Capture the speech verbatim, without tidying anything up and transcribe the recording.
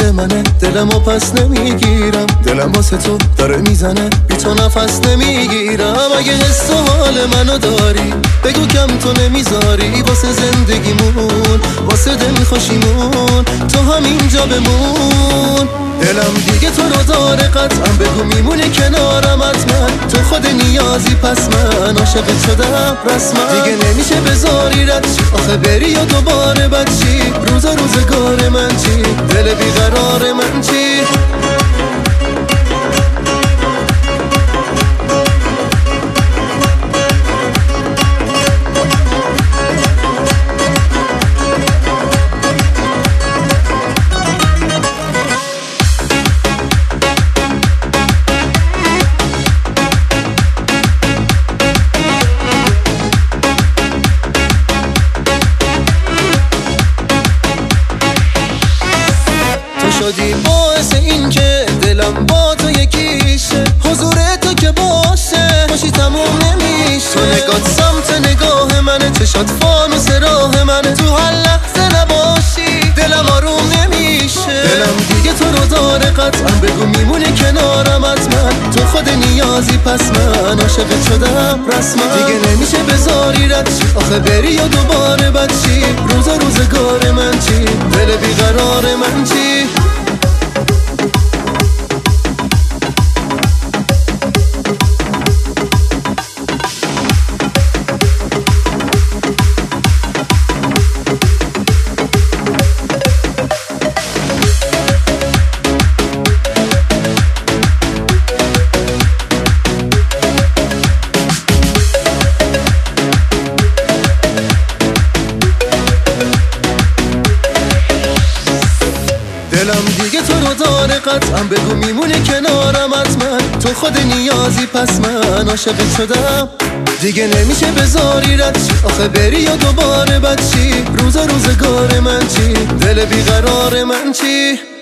دل منه، دلمو پس نمیگیرم، دلم واسه تو داره میزنه، بی تو نفس نمیگیرم. اگه حس و حال منو داری بگو کم تو نمیذاری، واسه زندگیمون واسه دل خوشیمون تو همینجا بمون. دلم دیگه تو رو داره قطعا، بگو میمونی کنارم حتما، تو خود نیازی پس من عاشقت شدم رسما. دیگه نمیشه بذاری رد چی، آخه بری و دوباره بد چی، روز روزگار من چی، دل بیقرار من چی. شدی باعث این که دلم با تو یکیشه، حضور تو که باشه باشی تموم نمیشه. تو نگات سمت نگاه منه، چشات فانوس راه منه، تو هر لحظه نباشی دلم آروم نمیشه. دلم دیگه تو رو داره قطعا، بگو میمونی کنارم حتما، تو خود نیازی پس من عاشقت شدم رسما. دیگه نمیشه بذاری رد چی، آخه بری و دوباره بد چی، روز روزگار من چی، دل بیقرار من چی. دلم دیگه تو رو داره قطعا، بگو میمونی کنارم حتما، تو خود نیازی پس من عاشقت شدم. دیگه نمیشه بذاری رد چی، آخه بری و دوباره بد چی، روز روزگار من چی، دل بیقرار من چی.